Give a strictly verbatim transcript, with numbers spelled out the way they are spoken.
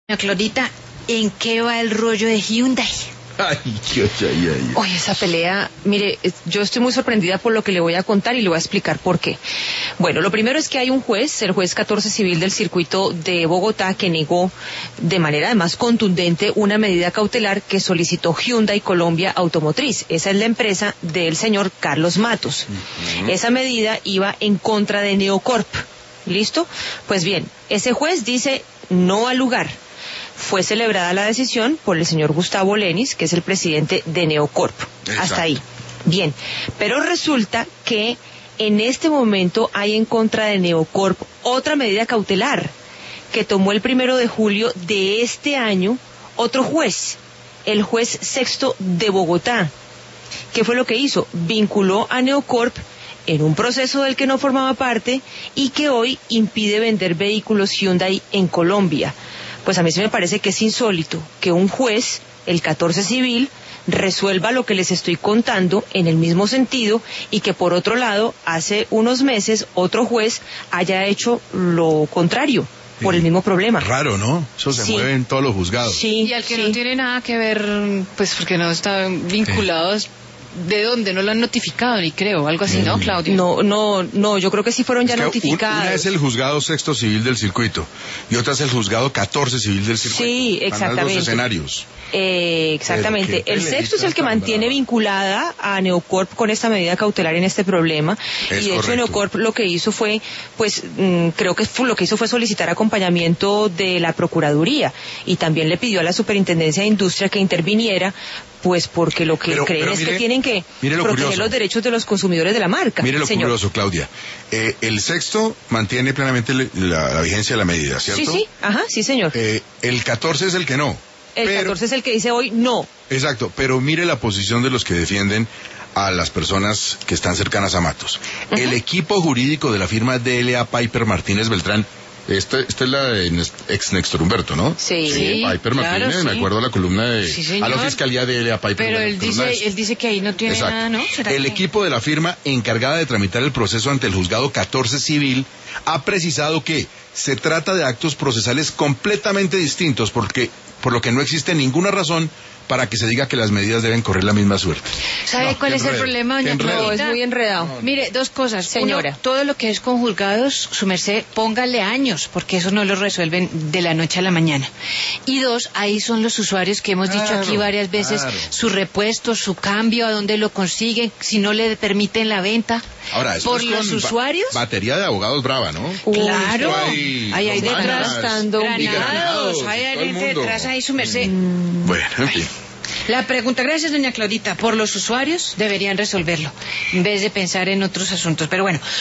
Doña Claudita, ¿en qué va el rollo de Hyundai? Ay, ay, ay, ay. Oye, esa pelea, mire, yo estoy muy sorprendida por lo que le voy a contar y le voy a explicar por qué. Bueno, lo primero es que hay un juez, el juez catorce civil del circuito de Bogotá, que negó de manera además contundente una medida cautelar que solicitó Hyundai Colombia Automotriz. Esa es la empresa del señor Carlos Matos. Uh-huh. Esa medida iba en contra de Neocorp. ¿Listo? Pues bien, ese juez dice no al lugar. Fue celebrada la decisión por el señor Gustavo Lenis, que es el presidente de Neocorp. Exacto. Hasta ahí. Bien, pero resulta que en este momento hay en contra de Neocorp otra medida cautelar que tomó el primero de julio de este año otro juez, el juez sexto de Bogotá. ¿Qué fue lo que hizo? Vinculó a Neocorp en un proceso del que no formaba parte y que hoy impide vender vehículos Hyundai en Colombia. Pues a mí se me parece que es insólito que un juez, el catorce civil, resuelva lo que les estoy contando en el mismo sentido y que por otro lado, hace unos meses, otro juez haya hecho lo contrario. Sí. Por el mismo problema. Raro, ¿no? Eso se sí. mueve en todos los juzgados. Sí, y al que sí. no tiene nada que ver, pues porque no están vinculados. Sí. ¿De dónde? No lo han notificado, ni creo, algo así, ¿no, Claudio? No, no, no, yo creo que sí fueron ya es que notificados. Una es el juzgado sexto civil del circuito y otra es el juzgado catorce civil del circuito. Sí, exactamente. Los escenarios. Eh, exactamente. El sexto es el que mantiene bravo. vinculada a Neocorp con esta medida cautelar en este problema. Es y de correcto. hecho Neocorp lo que hizo fue, pues, mmm, creo que fue, lo que hizo fue solicitar acompañamiento de la Procuraduría y también le pidió a la Superintendencia de Industria que interviniera, pues porque lo que pero, creen pero es mire, que tienen que proteger curioso. los derechos de los consumidores de la marca. Mire lo señor. curioso, Claudia. Eh, el sexto mantiene plenamente la, la vigencia de la medida, ¿cierto? Sí, sí, ajá, sí, señor. Eh, el catorce es el que no. El pero, catorce es el que dice hoy no. Exacto, pero mire la posición de los que defienden a las personas que están cercanas a Matos. Uh-huh. El equipo jurídico de la firma D L A Piper Martínez Beltrán. Esta, esta es la de ex Néstor Humberto, ¿no? Sí. sí Piper Martínez, claro, sí. me acuerdo la columna de... Sí, a la Fiscalía de L A Piper. Pero él dice, él dice que ahí no tiene Exacto. nada, ¿no? El que... equipo de la firma encargada de tramitar el proceso ante el juzgado catorce civil ha precisado que se trata de actos procesales completamente distintos porque, por lo que no existe ninguna razón para que se diga que las medidas deben correr la misma suerte. ¿Sabe no, cuál es enredo, el problema, doña Claudita? Es muy enredado. No, no. Mire, dos cosas. Señora. Uno, todo lo que es con juzgados, su merced, póngale años, porque eso no lo resuelven de la noche a la mañana. Y dos, ahí son los usuarios que hemos claro, dicho aquí varias veces, claro. su repuesto, su cambio, a dónde lo consiguen, si no le permiten la venta. Ahora, por los usuarios. Ba batería de abogados brava, ¿no? Claro. Hay, ahí hay detrás estando granados, hay gente detrás ahí, su merced. Mm. Bueno, en fin. La pregunta, gracias doña Claudita, por los usuarios deberían resolverlo, en vez de pensar en otros asuntos, pero bueno.